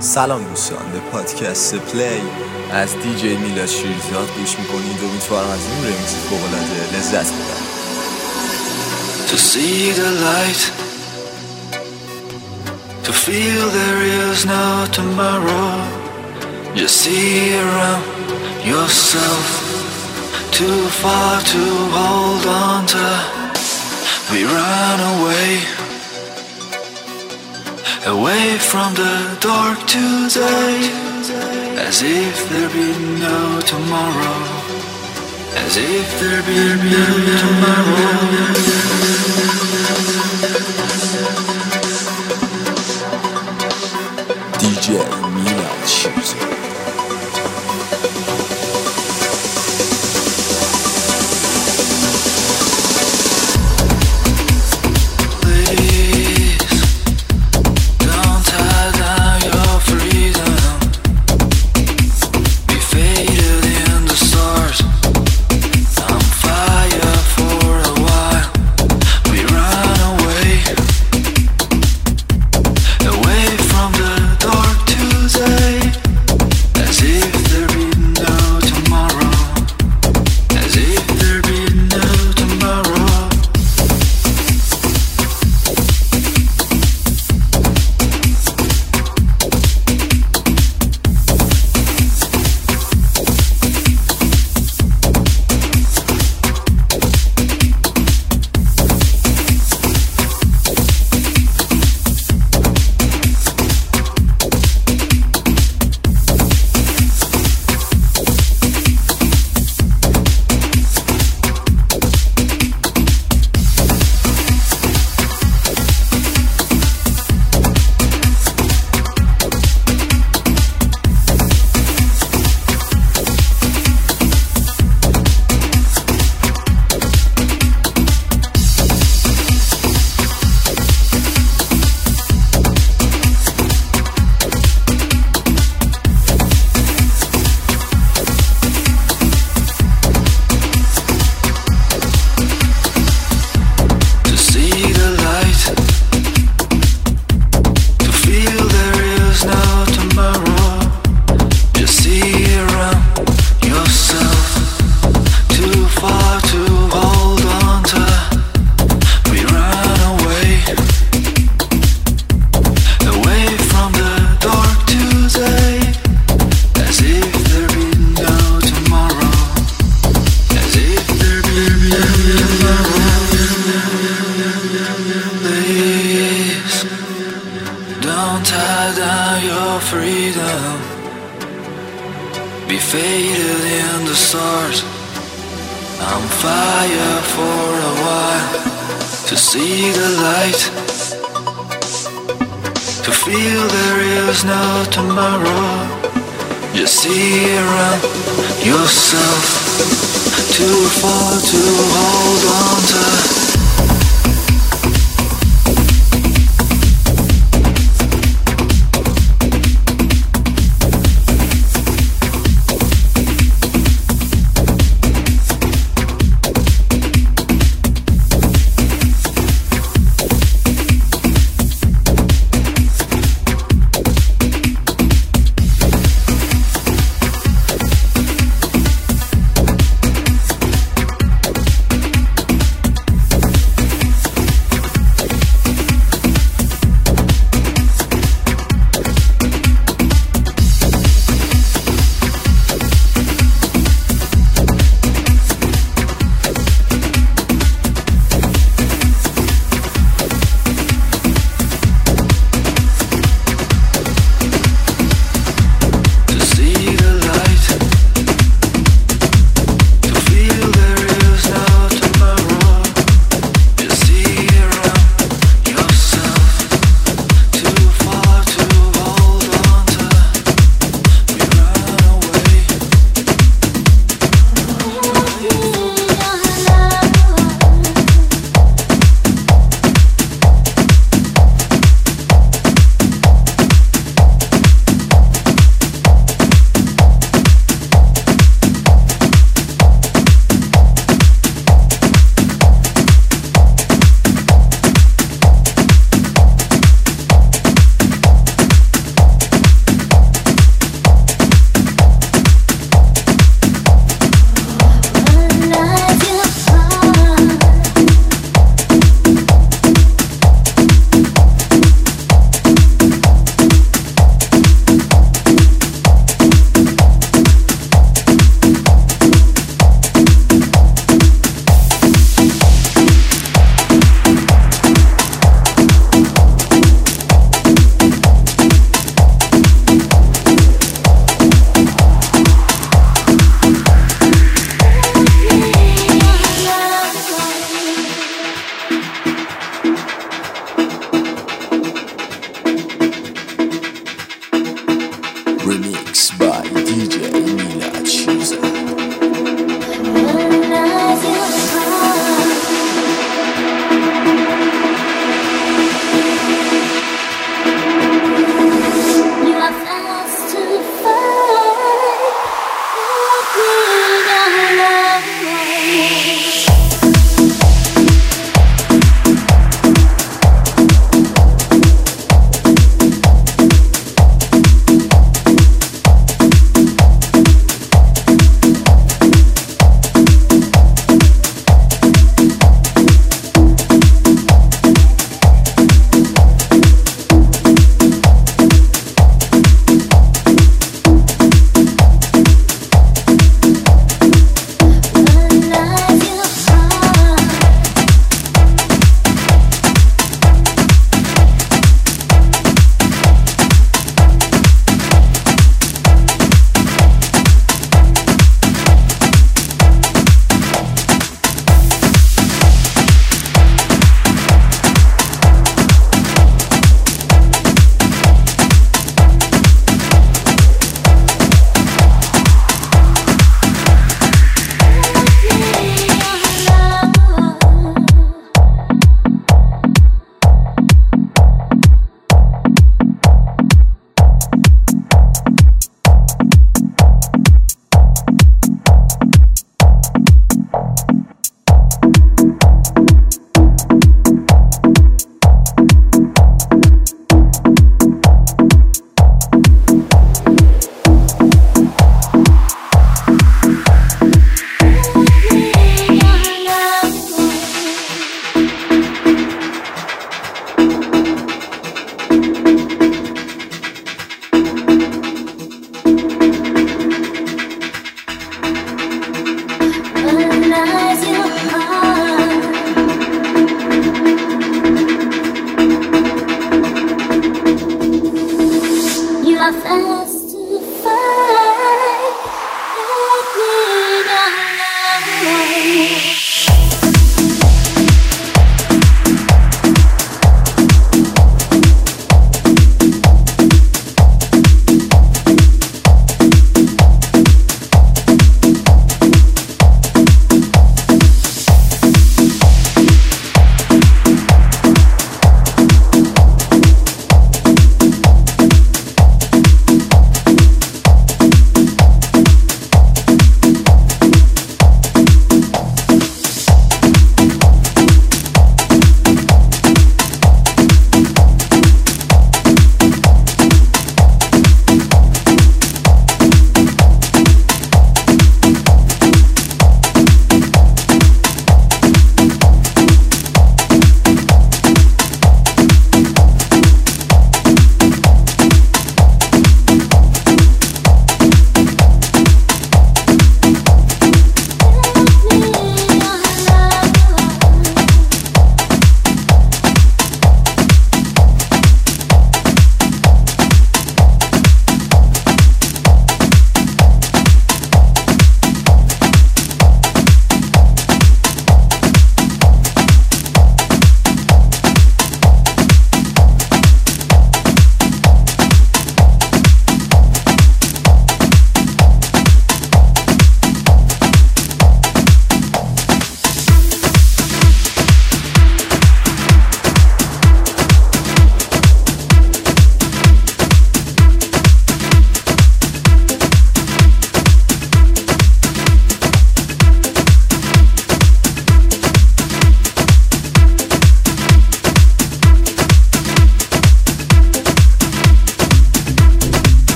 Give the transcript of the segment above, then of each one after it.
سلام دوستان، به پادکست پلی از دیجی میلاد شیرزاد گوش میکنید و امیدوارم از این رمیکس فوق‌العاده لذت ببرید. To see the light, to feel there is no tomorrow. Just see around yourself, too far to hold on to. We run away from the dark today, as if there be no tomorrow, as if there be no tomorrow. DJ میلاد شیرزاد.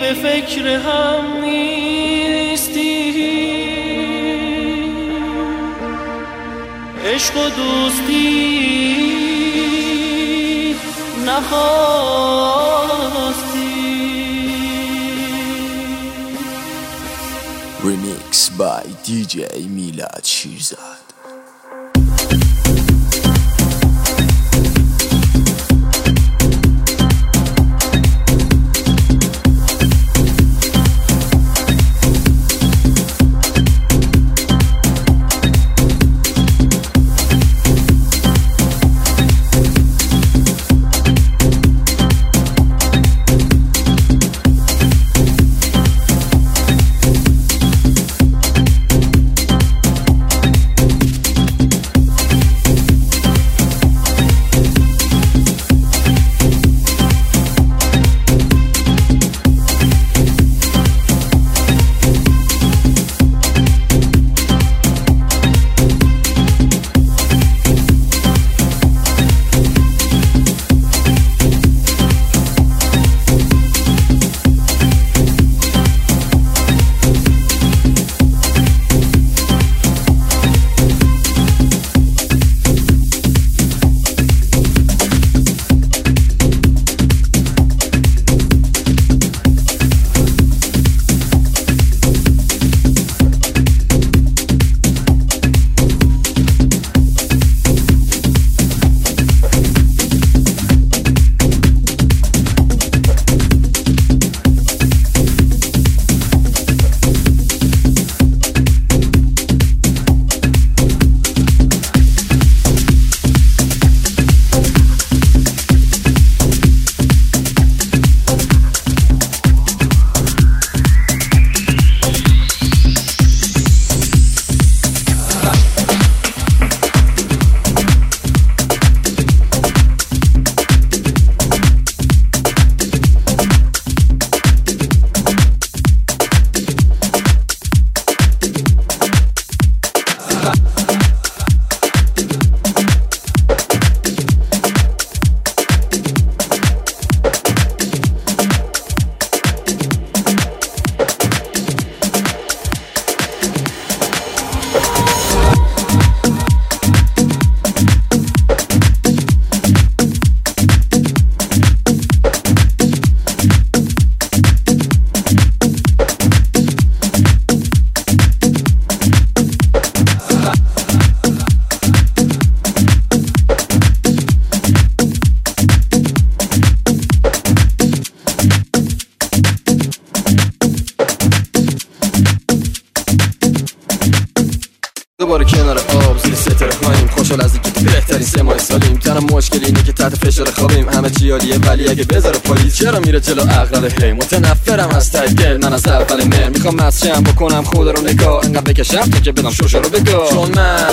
به فکر هم نیستی، عشق و دوستی نخواستی. Remix by DJ میلاد شیرزاد. دوباره کنار آب زیر ستاره خواهیم، خوشحال از اینکه بهترین 3 ماه سالیم. تنها مشکل اینه که تحت فشار خوابیم، همه چی عالیه ولی اگه بذاره پلیس چرا میره جلو عقل هی. متنفرم از ته دل من از اول مهر، میخوام مسجم بکنم خدا رو نگاه، انقدر بکشم تا که بدم شوشو رو بگاه. چون من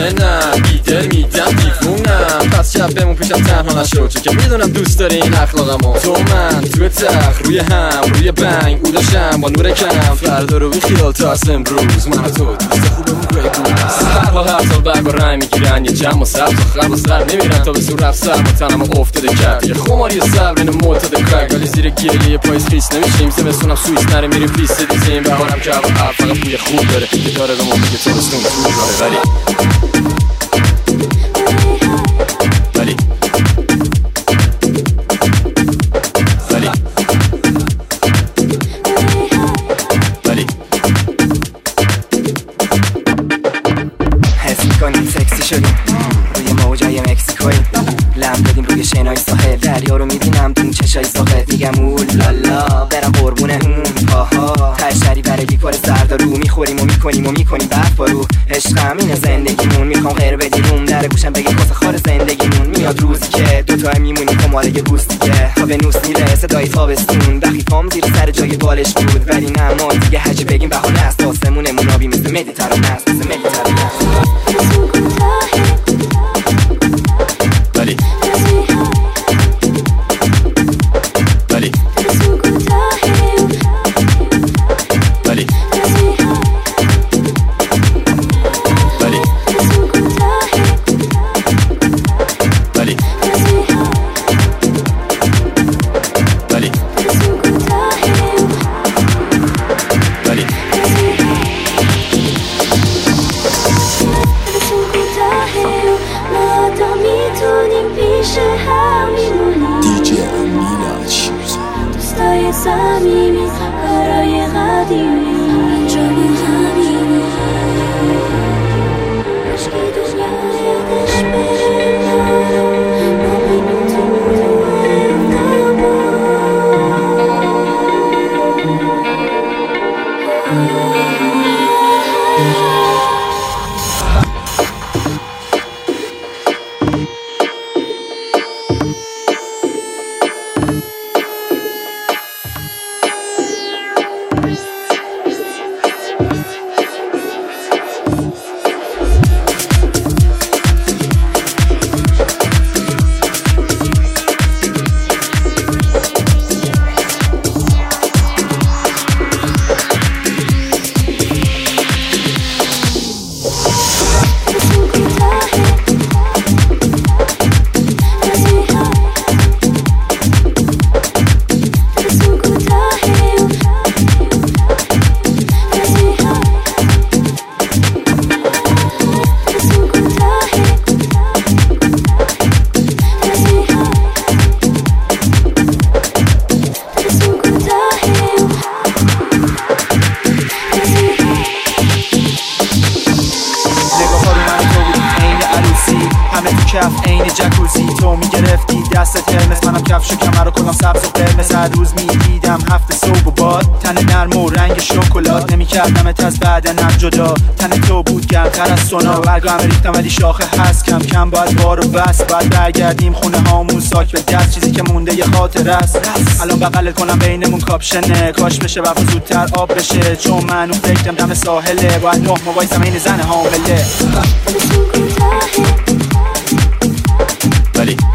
بیدل میدم دیوونم، پس شب بمون پیشم تنها نشو، چون که میدونم دوست داری این اخلاقمو. تو من توی تخت روی هم روی بنگ او داشتم با نور کم، فردا رو بیخیال تا از امروز من و تو دوست خوبمون بگو. هر حال هر سال برگ و رنگ میگیرن، یه جمع و سر تا خرب و سر نمیرن تا به سور رفت سر تنم افتاده کرد. یه خماری صبر اینو معتاد کرد، ولی زیر گریه پاییز خیس نمیشیم. زمستونم سوئیس نره میریم پیست دیزیم، بهارم که هوا فقط بوی خوب داره، یه داره به ما میگه تابستون تو راه. حس میکنیم سکسی شدیم روی موجای مکسیکوی، لم دادیم روی شنای ساحل، دریا رو میبینم تو چشای ساخت، میگم اولالا برم قربونه اون پاها، تشتری برای بیکار زردارو، میخوریم و میکنیم برف بارو. عشقم اینه زندگیمون، میخوام غیر بدیمون در گوشم بگی کاسه خار زندگیمون. میاد روزی که دوتا میمونیم تو مالای بوست دیگه، تا به نوس میره صدای تابستون، وقتی پام زیر سر جای بالش بود، ولی نه ما دیگه هرچی بگیم بهانه است. آسمونمون آبی مثل مدیترانه است، مثل مدیترانه است. کف عین جکوزی تو میگرفتی دستت قرمز، منم کفش و کمر و کلام سبز و قرمز. هر روز میدیدم هفته صبح و باد، تن نرم و رنگ شکلات، نمیکردمت از بدنم جدا. تن تو بود گرمتر از سونا، برگام ریختم ولی شاخه هست. کم کم باید بارو بس، باید برگردیم خونه هامون ساک به دست. چیزی که مونده یه خاطر است، الان بغلت کنم بینمون کاپشنه. کاش بشه وقت زودتر آب بشه، چون من اون فکرم دم ساحله. باید نه موایسم این زن حامله. ولی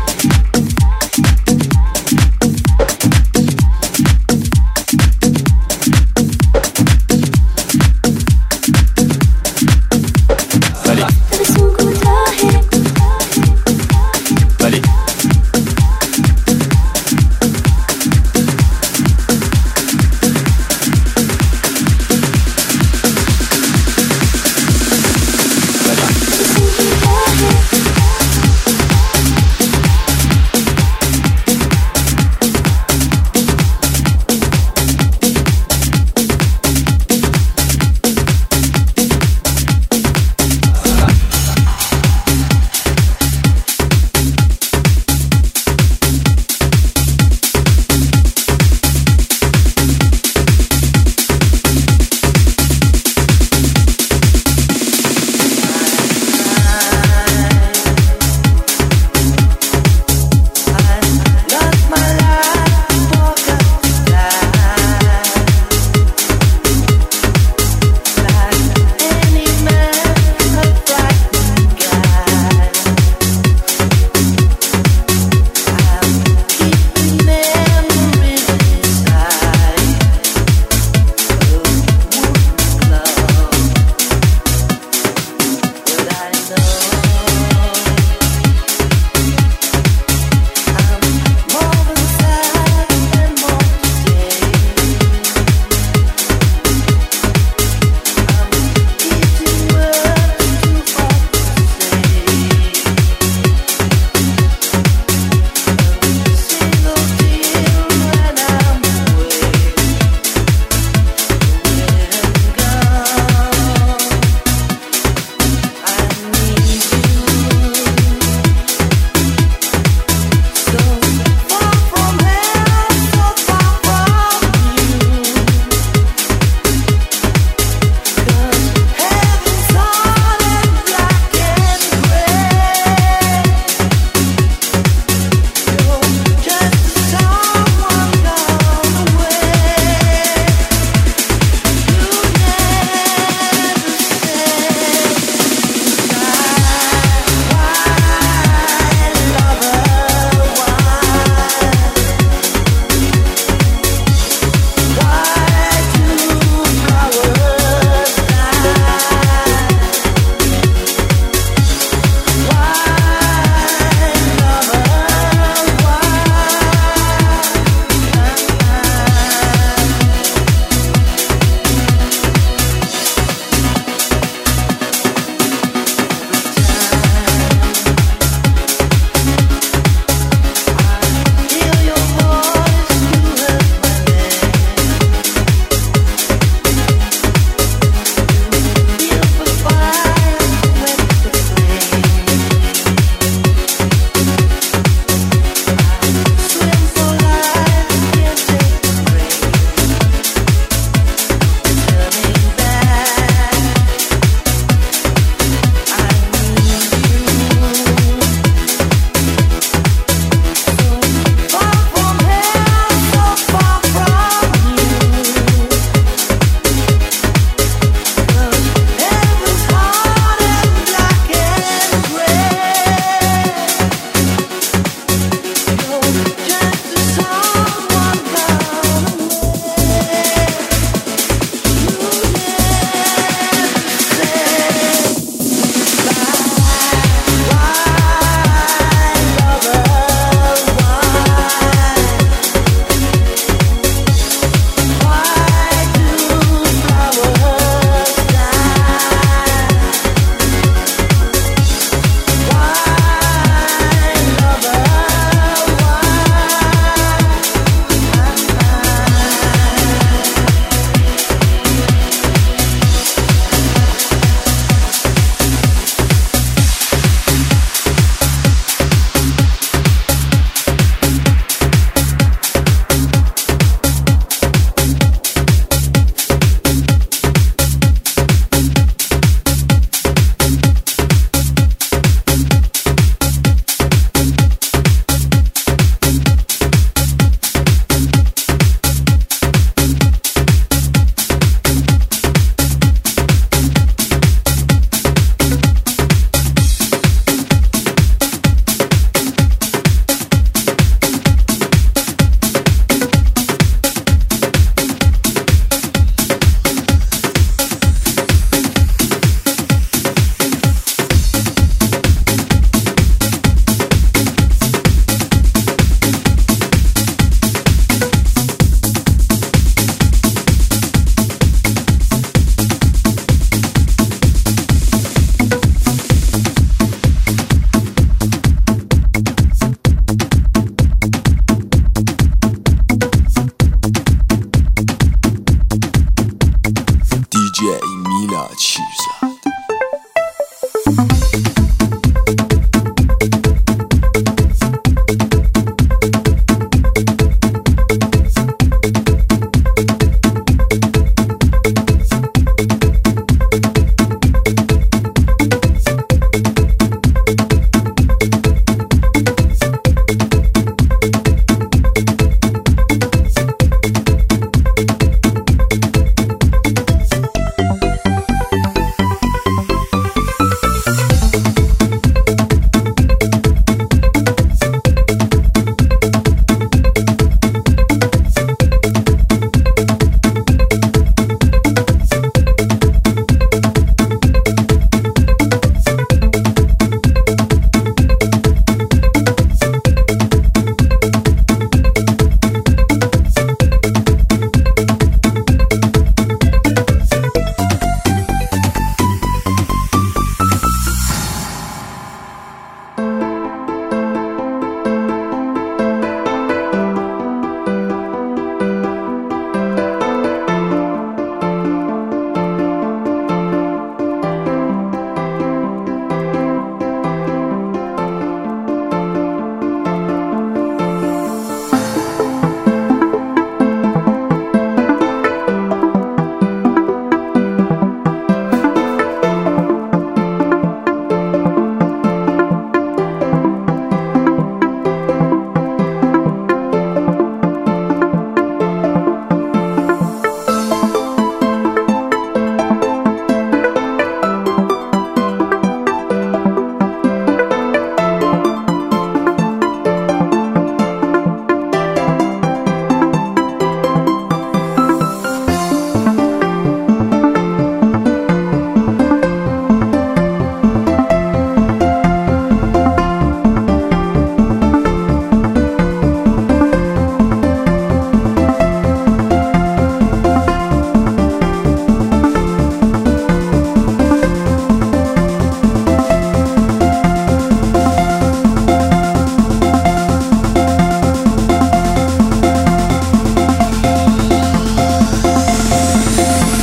میلاد شیرزاد.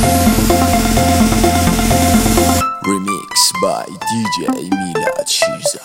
Remix by DJ میلاد شیرزاد.